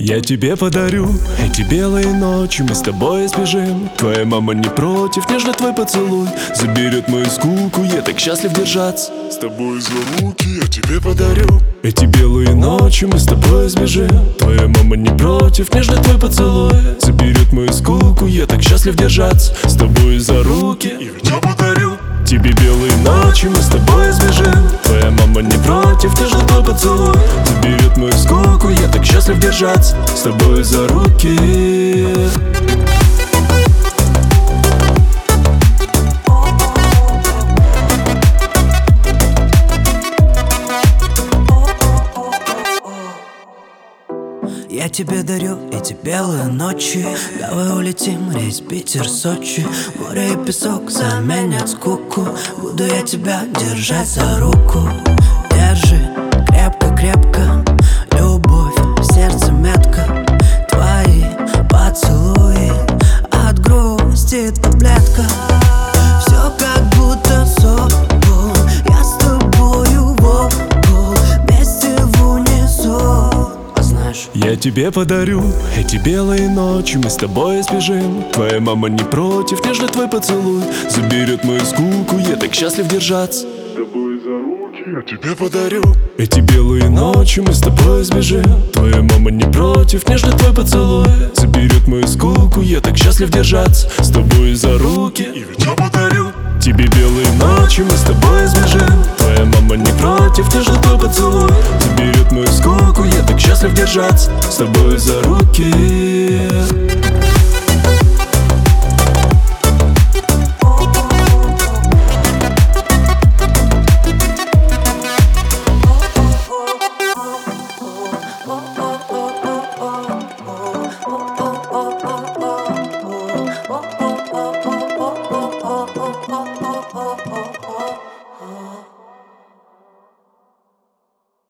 Я тебе подарю эти белые ночи, мы с тобой сбежим. Твоя мама не против, нежно твой поцелуй заберет мою скуку, я так счастлив держаться с тобой за руки. Я тебе подарю эти белые ночи, мы с тобой сбежим. Твоя мама не против, нежно твой поцелуй заберет мою скуку, я так счастлив держаться с тобой за руки. Я подарю тебе белые ночи, мы с тобой сбежим. Твоя мама не против, нежно твой поцелуй заберет мою скуку, я так счастлив держаться с тобой за руки. Я тебе дарю эти белые ночи. Давай улетим, рейс Питер-Сочи. Море и песок заменят скуку. Буду я тебя держать за руку. Держи крепко-крепко. Любовь в сердце метка. Твои поцелуи от грусти таблетка. Все как будто сон. Я с тобою вместе в унисон. Я тебе подарю эти белые ночи, мы с тобой сбежим. Твоя мама не против, нежно твой поцелуй заберет мою скуку, я так счастлив держаться с тобой за руки. Я тебе подарю эти белые ночи, мы с тобой сбежим. Твоя мама не против, нежно твой поцелуй заберет мою скуку, я так счастлив держаться с тобой за руки. И ведь я подарю тебе белые ночи, мы с тобой сбежим. Твоя мама не против, нежно твой поцелуй заберет мою скуку, я так счастлив держаться с тобой за руки.